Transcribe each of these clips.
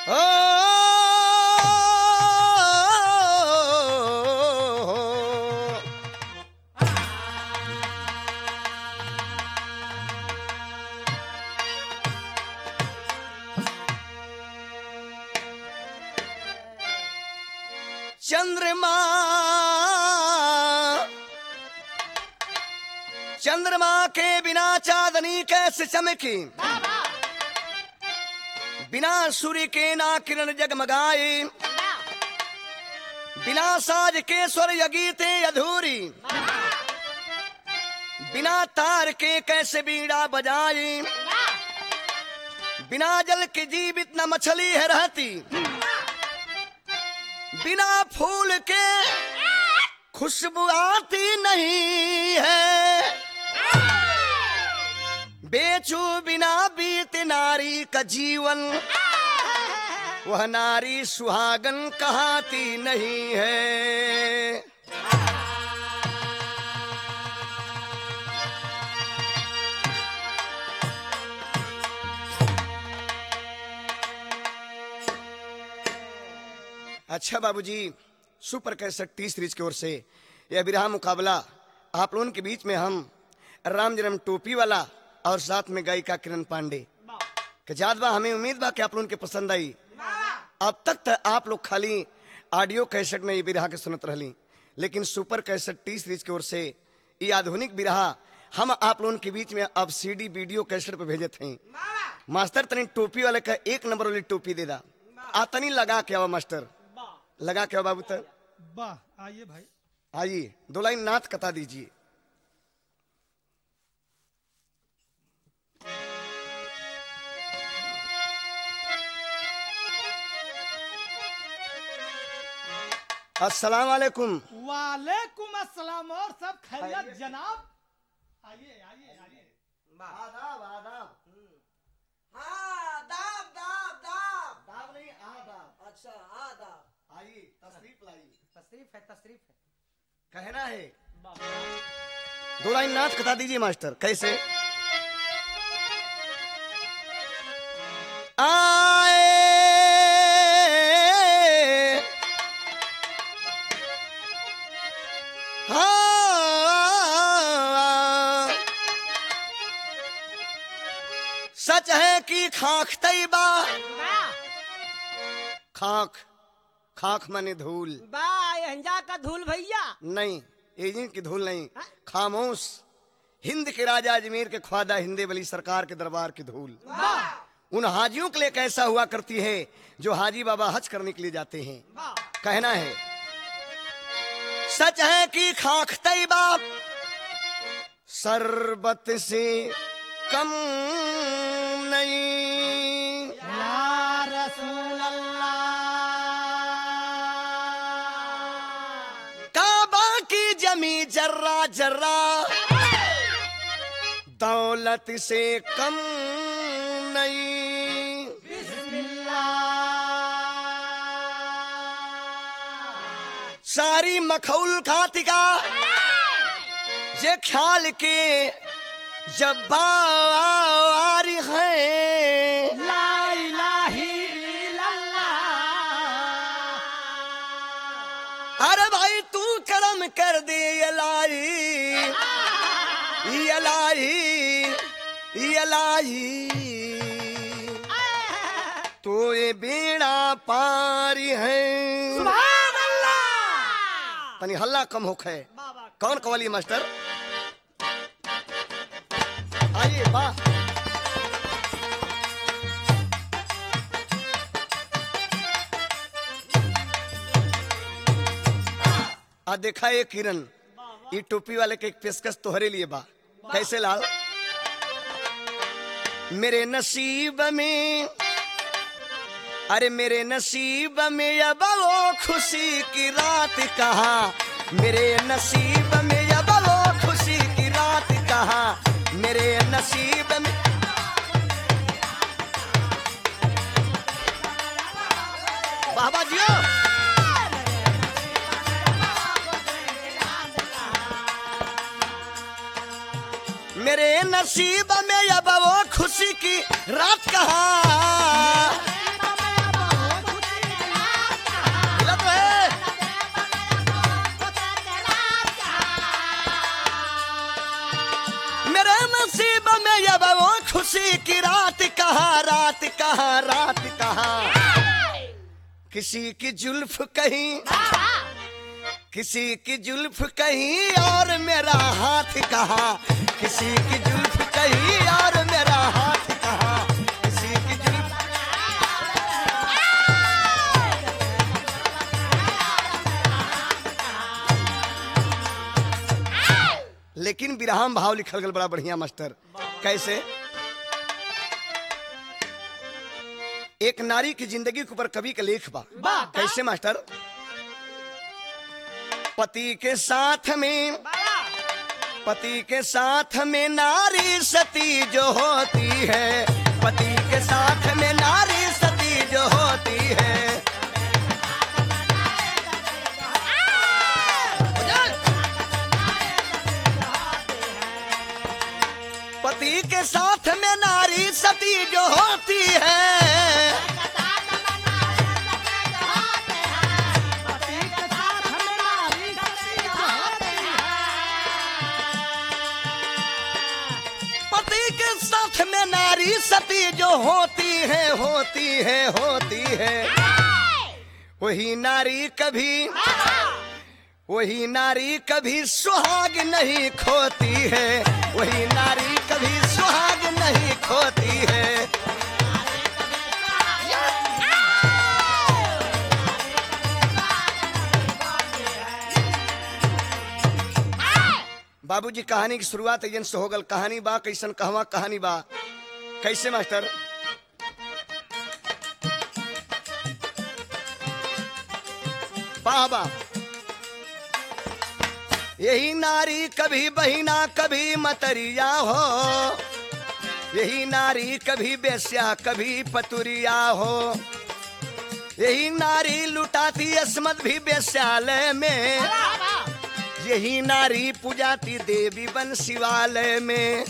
ओ चंद्रमा चंद्रमा के बिना चांदनी कैसे चमकी, बिना सूर्य के ना किरण जगमगाए, बिना साज के स्वर यगीते अधूरी, बिना तार के कैसे बीड़ा बजाए, बिना जल के जीवित न मछली है रहती, बिना फूल के खुशबू आती नहीं है, बेचू बिना बीत नारी का जीवन, वह नारी सुहागन कहाती नहीं है। अच्छा बाबूजी, सुपर कैसेट 30 सीरीज की ओर से यह बिरहा मुकाबला आप लोगों के बीच में हम राम जन्म टोपी वाला और साथ में गायिका किरण पांडे के जात बा। हमें उम्मीद बा कि आप लोगों के पसंद आई। अब तक आप लोग खाली ऑडियो कैसेट में ये बिरहा के सुनत रहली, लेकिन सुपर कैसेट 30 सीरीज की ओर से ये आधुनिक बिरहा हम आप लोगों के बीच में अब सीडी वीडियो कैसेट पे भेजे थे। मास्टर तनी टोपी वाले का 1 नंबर वाली टोपी दे दा, आतनी लगा के आवा मास्टर, लगा के बाबू तक वाह। आइए भाई, आइए 2 लाइन नाथ कथा दीजिए। अस्सलाम वालेकुम। वालेकुम अस्सलाम और सब खैरियत जनाब। आइए आइए आइए। आदाब आदाब। हाँ दाब दाब दाब दाब नहीं आदाब। अच्छा आदाब। आइए तशरीफ लाइए। तशरीफ है तशरीफ है। कहना है 2 लाइन नाथ कथा दीजिए मास्टर। कैसे आए सच है कि खाक तैबा, खाक खाक माने धूल, बा का धूल भैया नहीं एजेंट की धूल नहीं, खामोश हिंद के राजा अजमेर के ख्वाजा हिंदे वली सरकार के दरबार की धूल उन हाजियों के लिए कैसा हुआ करती है जो हाजी बाबा हज करने के लिए जाते हैं। कहना है सच है कि खाक तैबा शरबत से कम नहीं, या रसूल अल्लाह। काबा की जमी जर्रा जर्रा दौलत से कम नहीं, बिस्मिल्लाह। सारी मखौल खातिका ये ख्याल के जब बारी है, ला इलाही इल्लल्लाह। अरे भाई तू करम कर दे इलाही इलाही इलाही, तो ये बेड़ा पारी है। सुभान अल्लाह। तनी हल्ला कम होख है। कौन कवाली मास्टर? आइए वाह। आ देखा ये किरण, ये टोपी वाले के एक पेशकश तोहरे लिए बा। कैसे लाल? मेरे नसीब में, अरे मेरे नसीब में अब वो खुशी की रात कहाँ, मेरे नसीब में अब वो खुशी की रात कहाँ, मेरे नसीब में। बाबा जियो। मेरे नसीब में अब वो खुशी की रात कहाँ, नसीब में अब वो खुशी की रात कहाँ, रात कहाँ, रात कहाँ। किसी की जुल्फ कहीं, किसी की जुल्फ कहीं और मेरा हाथ कहाँ, किसी की जुल्फ कहीं और मेरा हाथ कहाँ, किसी की जुल्फ। लेकिन विराम भाव लिखल गल बड़ा बढ़िया मास्टर। कैसे? एक नारी की जिंदगी के ऊपर कवि का लेख बा। कैसे मास्टर? पति के साथ में, पति के साथ में नारी सती जो होती है, पति के साथ में नारी सती जो होती है। पति के साथ में नारी सती जो होती है, पति के साथ में नारी सती जो होती है, होती है, होती है। वही नारी कभी, वही नारी कभी सुहाग नहीं खोती है, वही नारी कभी सुहाग नहीं खोती है। बाबूजी कहानी की शुरुआत एजन से हो गल। कहानी बा कैसन, कहवा कहानी बा। कैसे मास्टर? बाबा यही नारी कभी बहिना कभी मतरिया हो, यही नारी कभी बेस्या कभी पतुरिया हो, यही नारी लुटाती अस्मत भी बेस्यालय में, यही नारी पूजाती देवी बन शिवालय में।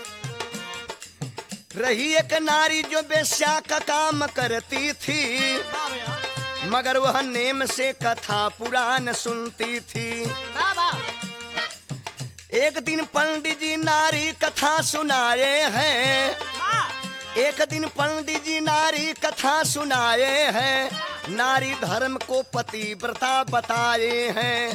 रही एक नारी जो बेस्या का काम करती थी, मगर वह नेम से कथा पुराण सुनती थी। एक दिन पंडित जी नारी कथा सुनाए हैं, एक दिन पंडित जी नारी कथा सुनाए हैं, नारी धर्म को पतिव्रता बताए हैं।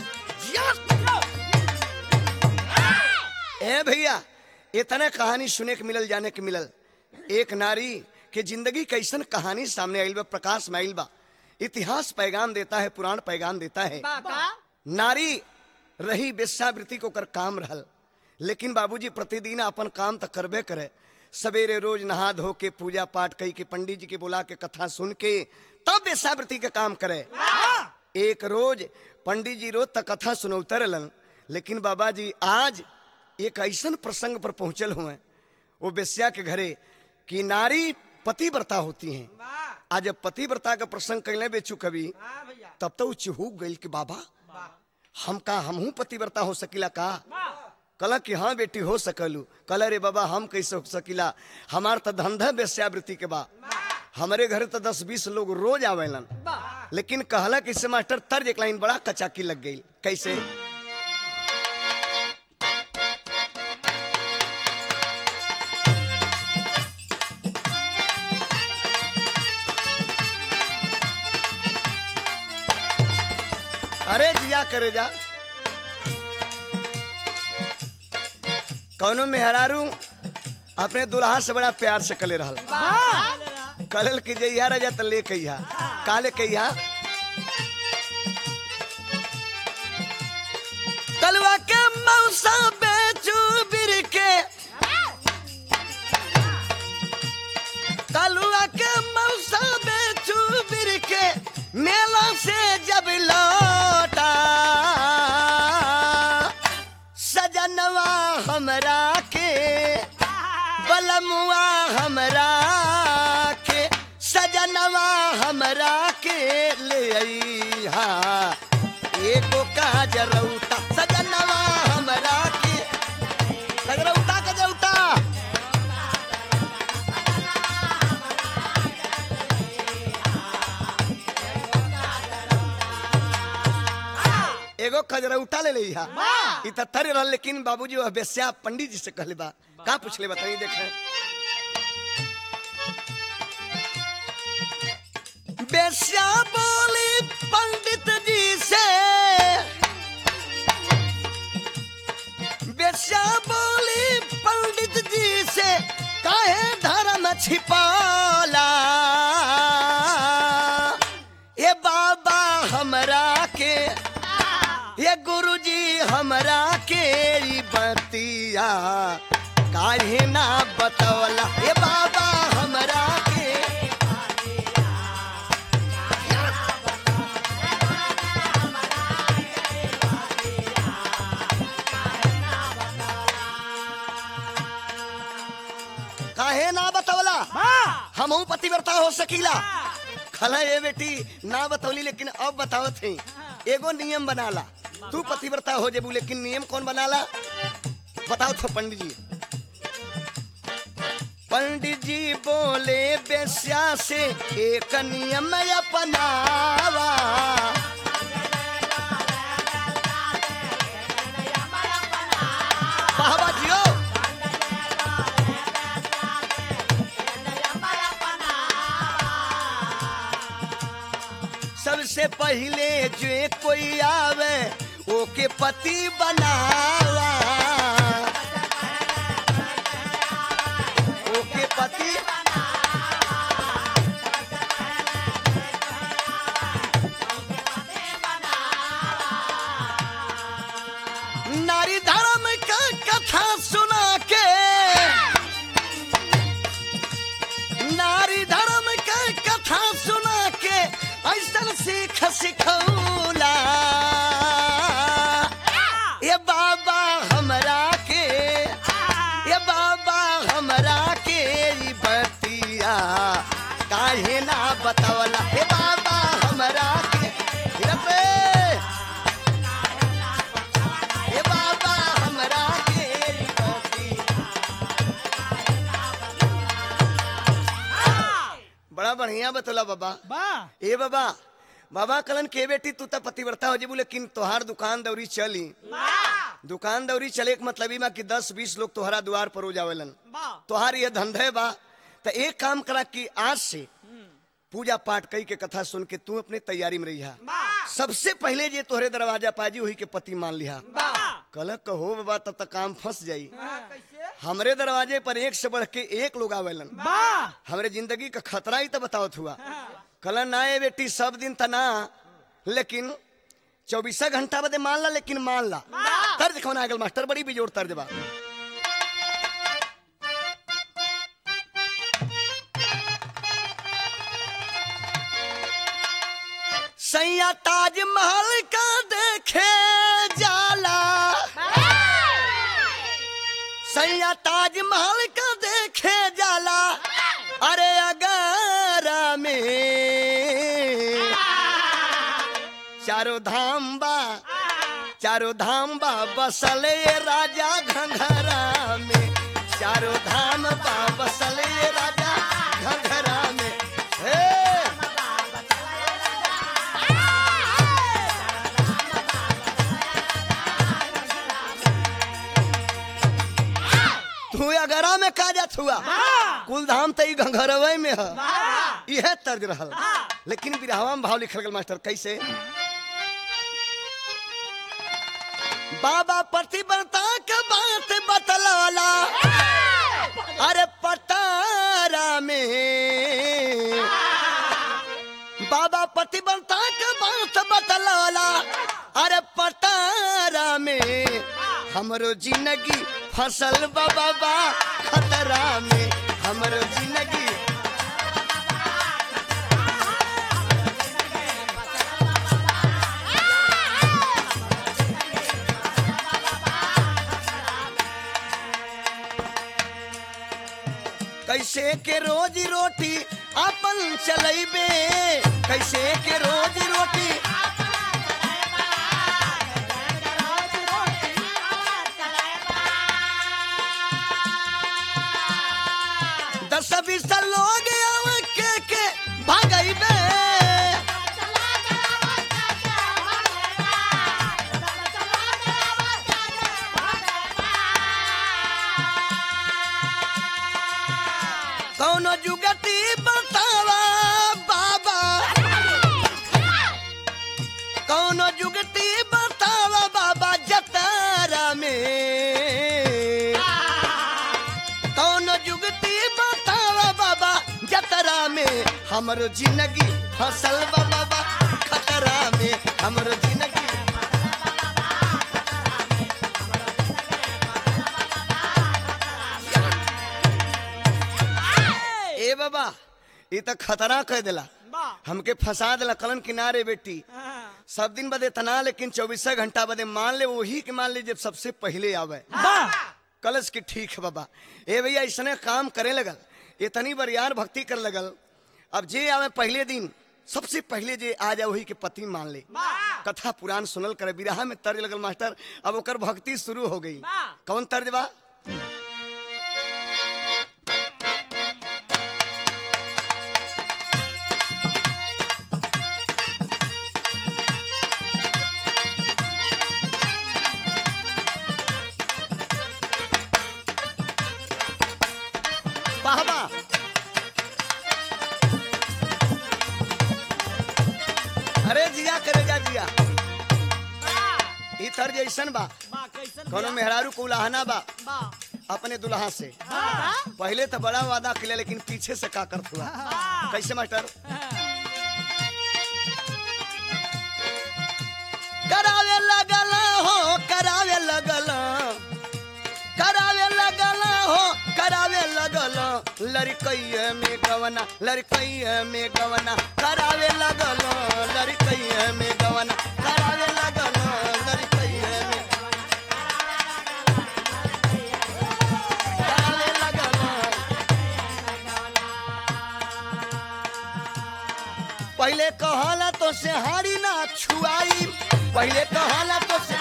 ए भैया, इतने कहानी सुने के मिलल, जाने के मिलल। एक नारी के जिंदगी कैसन कहानी सामने आइल बा, प्रकाश में आइल बा। इतिहास पैगाम देता है, पुराण पैगाम देता है। नारी रही वेश्यावृत्ति को कर काम रहल, लेकिन बाबूजी प्रतिदिन अपन काम तो करबे करे। सवेरे रोज नहा धो के पूजा पाठ कई के पंडित जी के बुला के कथा सुन के तब वेश्यावृत्ति का काम करे। एक रोज पंडित जी रोज तक कथा सुनौते रहलन, लेकिन बाबा जी आज एक ऐसन प्रसंग पर पहुंचल हुए वो वेश्या के घरे कि नारी पतिव्रता होती हैं। आज जब पतिव्रता का प्रसंग कहले बेचू कभी, तब तो चिहूक गई कि बाबा हम का हमहू पतिव्रता हो सकिला का? कला कि हाँ बेटी हो सकलू। कल रे बाबा हम कैसे हो सकिला, हमार तो धंधा वेश्यावृत्ति के बा, हमारे घर तो 10-20 लोग रोज आवेलन। लेकिन कहला कि मास्टर तर्ज एक लाइन बड़ा कचाकी लग गई। कैसे? अरे जिया करे जा, कौनो मेहरारू अपने दुल्हा से बड़ा प्यार से कले रहल। कलल की जइया राजा त ले कहिया, काले कहिया कलवा के मौसा बेचू बिर के, कलवा के मौसा बेचू बिर के, मेला से जब लौटा सजनवा हमरा के, बलमुआ हमरा के, सजनवा हमरा के ले अइहा एको काजरौता, सजनवा हमरा के सजरौता का जौता। एगो कजरा उठा ले लिहा इ त थरे रहल, लेकिन बाबूजी वह बेस्या पंडित जी से कहले बा का पूछले बताई देखे। बेस्या बोली पंडित जी से, बेस्या बोली पंडित जी से काहे धर्म छिपाला, ये बाबा हमरा के, ये गुरुजी हमरा के ई बतिया काहे ना बतवला, ये बाबा हमरा के काहे ना बतवला, हमहू पतिव्रता हो सकीला। खला ये बेटी ना बतौली, लेकिन अब बताओ थे एगो नियम बनाला, तू पतिव्रता हो जेबू, लेकिन नियम कौन बनाला बताओ तो पंडित जी। पंडित जी बोले बेस्या से एक नियम अपनावा, बाबा जियो सबसे पहले जो कोई आवे ओके पति बनावा, ओके पति नारी धर्म का कथा सुना के, नारी धर्म का कथा सुना के ऐसन सीख सिखौला, ये बाबा हमरा के, ये बाबा हमरा के ई बतिया काहे ना बतवला, ये बाबा हमरा के रे, ये बाबा हमरा के ई बतिया। बड़ा बढ़िया बतौला बाबा। ए बाबा, बाबा कलन के बेटी तू तो पतिव्रता हो जेबू, लेकिन तोहार दुकान दौरी चली, दुकान दौरी चले के मतलब ई बा कि 10-20 लोग तोहरा द्वार पर हो जावेलन, तोहार ये धंधे बा। तो एक काम करा कि आज से पूजा पाठ कई के कथा सुन के तू अपने तैयारी में रहिहा, सबसे पहले जे तोहरे दरवाजा पाजी वही के पति मान लिहा। कल कहो बाबा तब तक काम फंस जाई, हमरे दरवाजे पर एक से बढ़ के एक लोग आवेलन, हमरे जिंदगी का खतरा ही तो बताओ हुआ। कल ना ये बेटी सब दिन तना, लेकिन 24 घंटा बदे मान ला, लेकिन मान ला। तर्ज कौन आगल मास्टर, बड़ी बेजोड़ तर्ज बा। सैया ताजमहल का देखे जाला, सैया ताजमहल का देखे जाला, अरे अगारा में चारों धाम बा, चारों धाम बा बसले राजा घंघरा में, चारों धाम बा बसले राजा घंघरा में। हे तू अगरा में का जात हुआ, कुल धाम तई घंघरवे में है, यह तर्ज रहल। लेकिन बिरहवा में भाव लिखल गल मास्टर कैसे, बाबा पतिव्रता के बात बतलाला, अरे पटारा में बाबा पतिव्रता के बात बतलाला, अरे पटारा में हमरो जिंदगी फसल बाबा खतरा में, हमरो जिंदगी कैसे के रोजी रोटी अपन चलैबे, कैसे के रोजी रोटी 10-20 लोग के भागैबे, कौनो जुगती बतावा बाबा, कौनो जुगती बतावा बाबा जतारा में, कौनो जुगती बतावा बाबा जतरा में, हमरो जिंदगी फसल बा बाबा खतरा में, हमरो जिंदगी। ए बाबा ये तो खतरा कह दिला, हमके फंसा दिला कलन किनारे बेटी। सब दिन बदे तना लेकिन 24 घंटा बदे मान ले, वही के मान ले जब सबसे पहले आवे कलश की। ठीक है बाबा। ए भैया इसने काम करे लगल, इतनी बार यार भक्ति कर लगल। अब जे आवे पहले दिन सबसे पहले जे आ जाए वही के पति मान ले। कथा पुराण सुनल करे, बिरहा में तर्ज लगल मास्टर। अब ओकर भक्ति शुरू हो गई। कौन तर्ज बा? अरे जिया करे जा जिया। ई तर्ज ऐसन बा, कोनो मेहरारू को उलाहना बा अपने दुल्हा से। पहले तो बड़ा वादा किया लेकिन पीछे से का करत हुआ। कैसे मास्टर? करावे लगल हो, करावे लगल, करावे लगल हो, करावे लगल लड़कैया में गवना, लड़कैया में गवना करावे लगल, लड़कैया में गवना करावे लगल, लड़कैया में करावे लगल। पहले कहला तो से हारी ना छुआई, पहले कहला तो से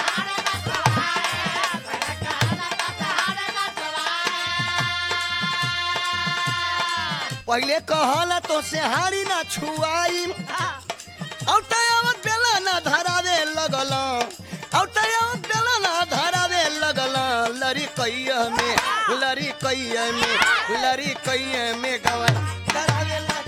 पहले कहला तो से हारी ना छुआई, औटावत बेला ना धरावे लगल, औटावत बेला ना धरावे लगल लड़कैया में, लड़कैया में, लड़कैया में गवन करावे लगल।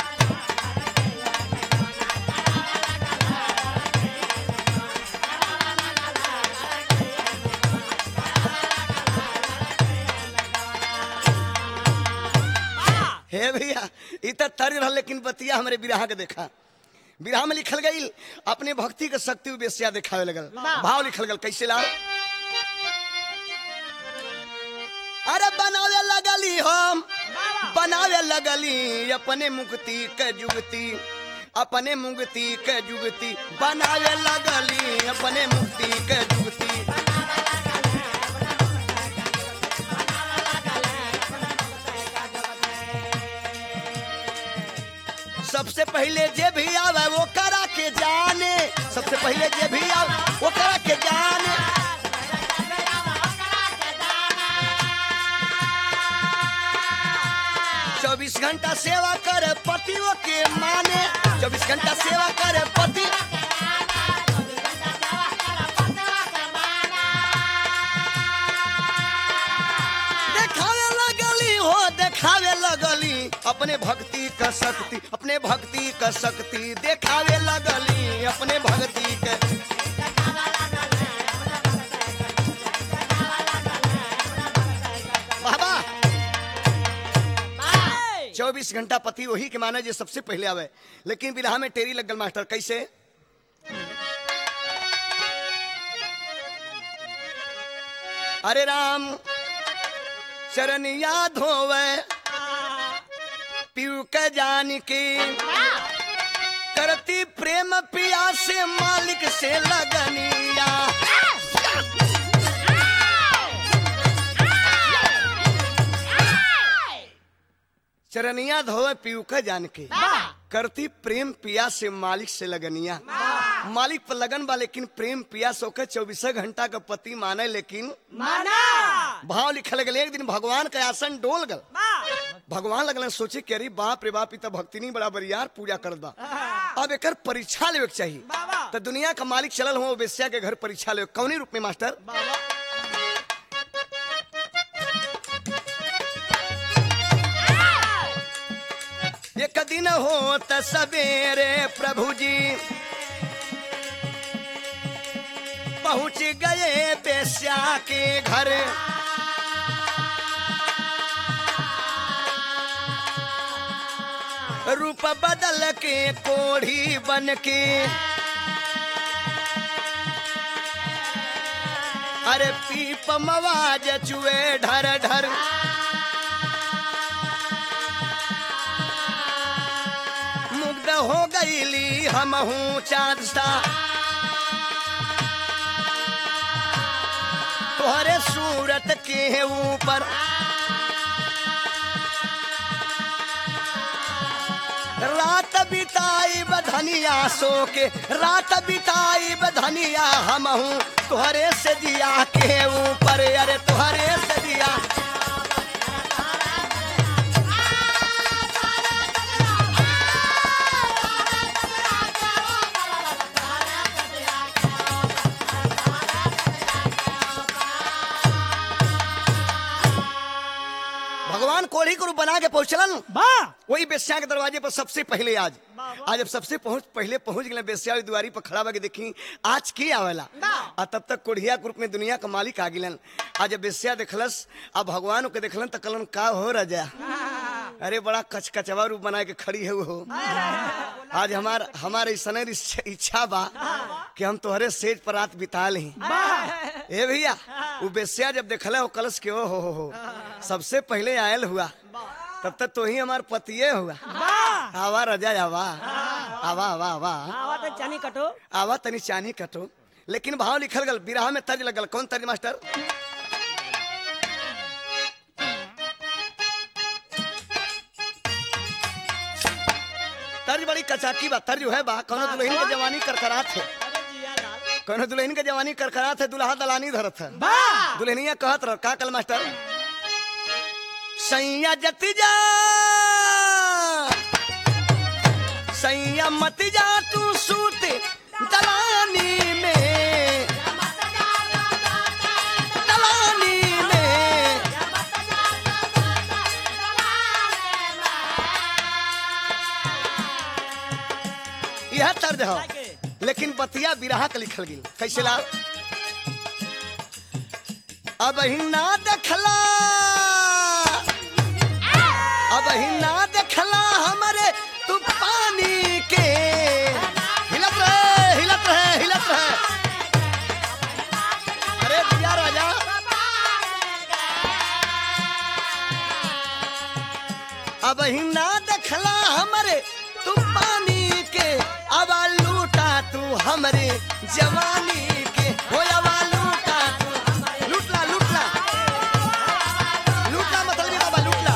हे भैया इ त तर्ज रहा, लेकिन बतिया हमारे बिरहा के देखा। बिरहा में लिखल गई अपने भक्ति के शक्ति बेसिया दिखावे लगल। भाव लिखल गल कैसे ला? अरे बनावे लगली हम, बनावे लगली अपने मुक्ति के जुगती, अपने मुक्ति के जुगती बनावे लगली अपने मुक्ति के जुगती। सबसे पहले जे भी आवे वो करा के जाने, सबसे पहले जे भी आवे वो करा के जाने। 24 घंटा सेवा करे पति वो के माने, 24 घंटा सेवा करे पति। देखावे लगली हो, देखावे लगली अपने भक्ति का शक्ति, अपने भक्ति का शक्ति देखावे लगली अपने भक्ति के। बाबा 24 घंटा पति वही के माने जो सबसे पहले आवे, लेकिन बिरहा में टेरी लगल मास्टर। कैसे? अरे राम चरनिया धोवे पीऊ के जान के, करती प्रेम पिया से मालिक से लगनिया। चरनिया धोवे पीऊ के जान के, करती प्रेम पिया से मालिक से लगनिया। मालिक पर लगन बा लेकिन प्रेम पिया सो के 24 घंटा का पति माने लेकिन माना। भाव लिखल गल। एक दिन भगवान का आसन डोल गल, भगवान लगल सोचे कि अरे बाप रे बाप, इतना भक्ति नहीं बराबर यार पूजा करत बा, अब एकर परीक्षा लेवे के चाहिए। तो दुनिया का मालिक चलल हो बेस्या के घर परीक्षा लेवे। कौनी रूप में मास्टर? दिन होत सवेरे प्रभु जी पहुंच गए बेश्या के घर। रूप बदल के कोढ़ी बन के अरे पीप मवाज चुए ढर ढर। मुग्ध हो गईली हमहू चाँद सा तोहरे सूरत के ऊपर। रात बिताई बधनिया सो के रात बिताई बधनिया हमहू तोहरे से दिया के ऊपर। अरे तोहरे से दिया भगवान कोढ़ी को रूप बना के पहुंचलन वाह वही बेश्या के दरवाजे पर सबसे पहले आज जब सबसे पहले पहुंच गए बेश्या वाली दुआरी पर खड़ा होके देखी आज की आवेला। आ तब तक कोढ़िया ग्रुप में दुनिया का मालिक आ गिलन। आज जब बेश्या देखलस अब भगवान के देखलन तो कलन का हो रजा। अरे बड़ा कचकचवा रूप बना के खड़ी है वो। आज हमारे सने इच्छा बा कि हम तोहरे सेज पर रात बिता ली। ए भैया वो बेश्या जब देखला वो कलश के हो सबसे पहले आयल हुआ तब तक तो ही हमार पतिये हुआ। आवा रजा आवा आवा आवा आवा आवा तो चानी कटो। आवा तनी चानी कटो। लेकिन भाव लिखल गल बिरहा में तर्ज लगल। कौन तर्ज मास्टर? तर्ज बड़ी कचाकी बा। तर्ज है बा कौनो दुल्हन के जवानी करकरात है। कौनो दुल्हन के जवानी करकरात है दुल्हा दलानी धरत है। दुल्हनिया कहत रह का कल मास्टर? सैया जति जा सैया मत जा तू सूत दलानी में दलानी में। यह तर्ज है लेकिन बतिया बिरहा के लिखल गई कैसे ला? अब ही ना देखला अब ही ना देखला हमारे तू पानी के। हिलत रहे हिलत रहे हिलत रहे। अरे दिया राजा अब ही ना देखला हमारे तू पानी के। अब लूटा तू हमारे जवानी के। हो अब लूटा तू लूटला लूटला लूटला मतलब ये बाबा लूटला।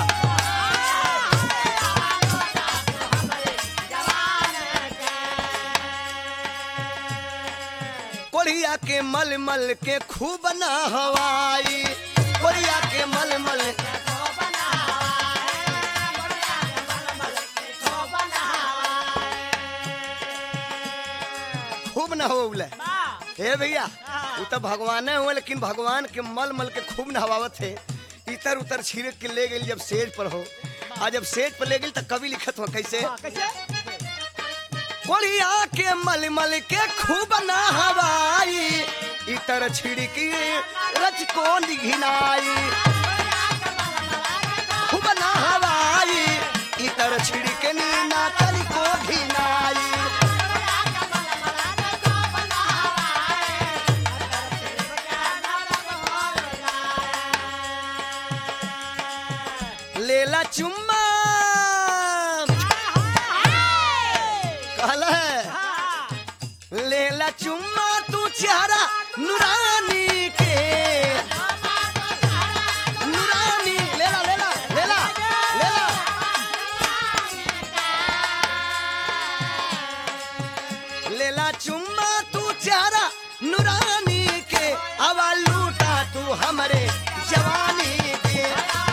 कोरिया के मल मल के खूब ना हवाई। कोरिया के मल मल खूब ना हो उले। हे भैया वो तो भगवान हुए लेकिन भगवान के मल मल के खूब नहवावत है। इतर उतर छिड़क के ले गई जब सेज पर हो। आज जब सेज पर ले गई तो कवि लिखत हो कैसे? कोरिया के मल मल के खूब ना हवाई। इतर छिड़की रच को घिनाई। खूब ना हवाई इतर छिड़के नीना तल को घिनाई। लेला चुम्मा कहला है लेला चुम्मा तू चेहरा नूरानी के। नूरानी लेला लेला लेला लेला। लेला चुम्मा तू चेहरा नूरानी के। अब लूटा तू हमारे जवानी के।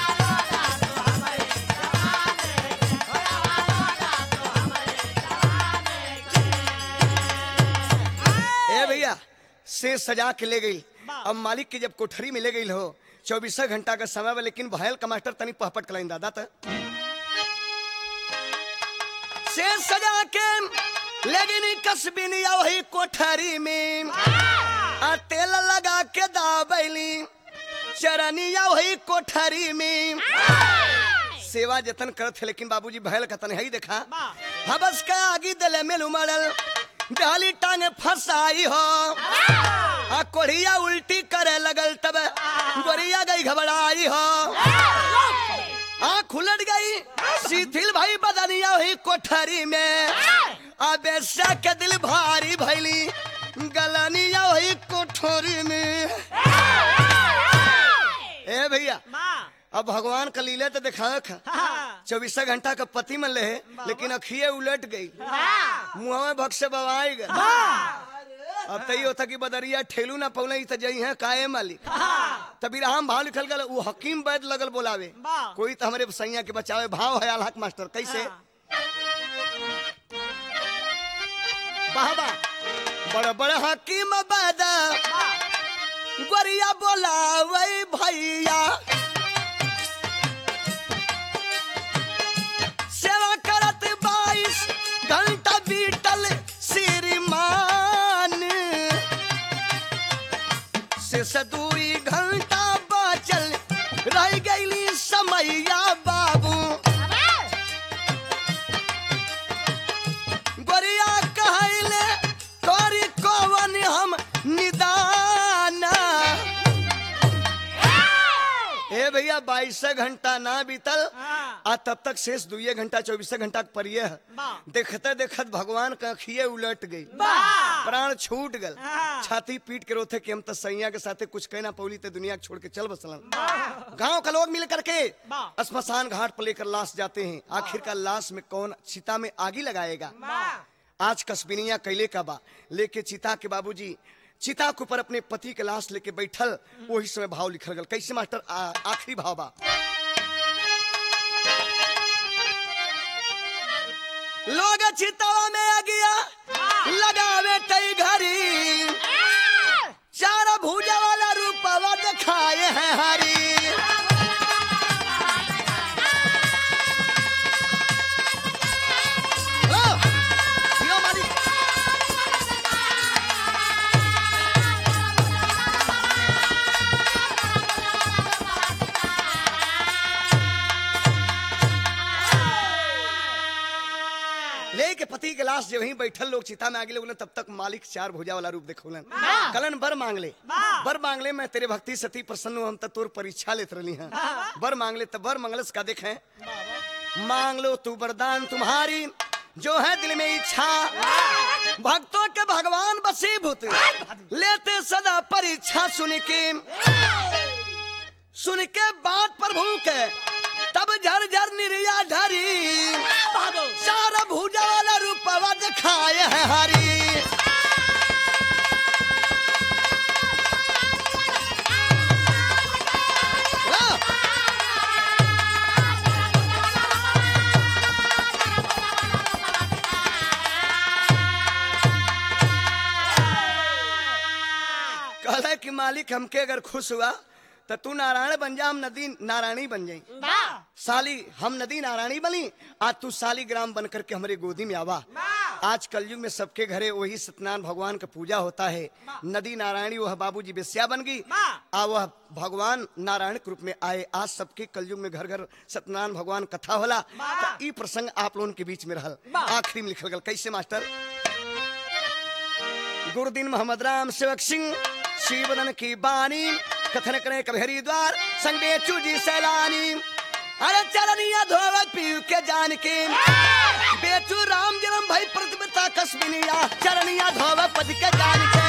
भैया से सजा के ले गई। अब मालिक की जब कोठरी में ले गई हो 24 घंटा का समय बा। लेकिन भयल का मास्टर तनी पहपट कलाइन दादा त से सजा के लेकिन कसबिनिया वही कोठरी में आ तेल लगा के दाबैली चरनिया वही कोठरी में सेवा जतन करत है लेकिन बाबूजी भयल कतन है देखा हबस का आगी दले में उमड़ल डाली टांग फसाई हो आ कोढ़िया उल्टी करे लगल तब गोरिया गई घबराई हो आँख उलट गई शिथिल भाई बदनिया हुई कोठरी में आ बेस्या के दिल भारी भैली गलनिया हुई कोठरी में। ए भैया अब भगवान का लीला तो दिखा 24 घंटा का पति मन ले लेकिन अखिए उलट गई मुँह में भक्से बवाई गए। अब तई होता कि बदरिया ठेलू ना पौले तो जई है काहे मालिक तभी राम भाव लिखल गल वो हकीम वैद लगल बोलावे कोई तो हमारे सैया के बचावे भाव है अलहक मास्टर कैसे बाबा बड़ बड़ हकीम वैद गोरिया बोलावे भैया सेवा करत 22 घंटा बीतल श्रीमान से 2 घंटा बचल रह गईली समैया बाबू गोरिया कहले करी कवन हम निदान ए भैया 22 घंटा ना बीतल आ तब तक शेष 2 घंटा 24 घंटा परिये देखते देखत भगवान का अखिए उलट गई प्राण छूट गल छाती पीट के रोथे कि हम तो सैया के साथे कुछ कहना पौली ते दुनिया छोड़ के चल बसलन। गांव का लोग मिल करके श्मशान घाट पर लेकर लाश जाते हैं आखिर का लाश में कौन चिता में आगी लगाएगा। आज कसबिनिया कैले का बा लेके चिता के बाबूजी चिता के ऊपर अपने पति के लाश लेके बैठल वही समय भाव लिखल गल कैसे मास्टर आखिरी भाव बा लोग चितवा में आ गया लगावे तई घरी 4 भुजा वाला रूपवा दिखाए हैं हरी लेके पति के लाश जो वहीं बैठल लोग चिता में आगे लोग तब तक मालिक 4 भुजा वाला रूप देखोलन कलन बर मांग ले मैं तेरे भक्ति सती प्रसन्न हूं हम तो तोर परीक्षा लेत रही हैं बर मांग ले तब बर मंगलस का देखें मांग लो तू वरदान तुम्हारी जो है दिल में इच्छा भक्तों के भगवान बसीभूत लेते सदा परीक्षा सुन के बात प्रभु के तब झर झर निर्या ढरी 4 भुजा वाला रूपवा दिखाए है हरी कहला कि मालिक हमके अगर खुश हुआ तो तू नारायण बन जा हम नदी नारायणी बन जाई साली हम नदी नारायणी बनी आज तू साली ग्राम बन करके हमारे गोदी में आवा। आज कलयुग में सबके घरे वही सत्यनारायण भगवान का पूजा होता है नदी नारायणी वह बाबूजी बेस्या बन गई आ वह भगवान नारायण के रूप में आए आज सबके कलयुग में घर घर सत्यनारायण भगवान कथा होला तो ई प्रसंग आप लोगों के बीच में रहल आखिरी में लिखल गल कैसे मास्टर गुरुदीन मोहम्मद राम सेवक सिंह शिवदन की बानी कथन करे कभी हरिद्वार संग बेचू जी सैलानी अरे चरनिया धोवत पीयू के जान के बेचू राम जन्म भाई प्रतिपता कसबिनिया चरनिया धोवत पति के जान के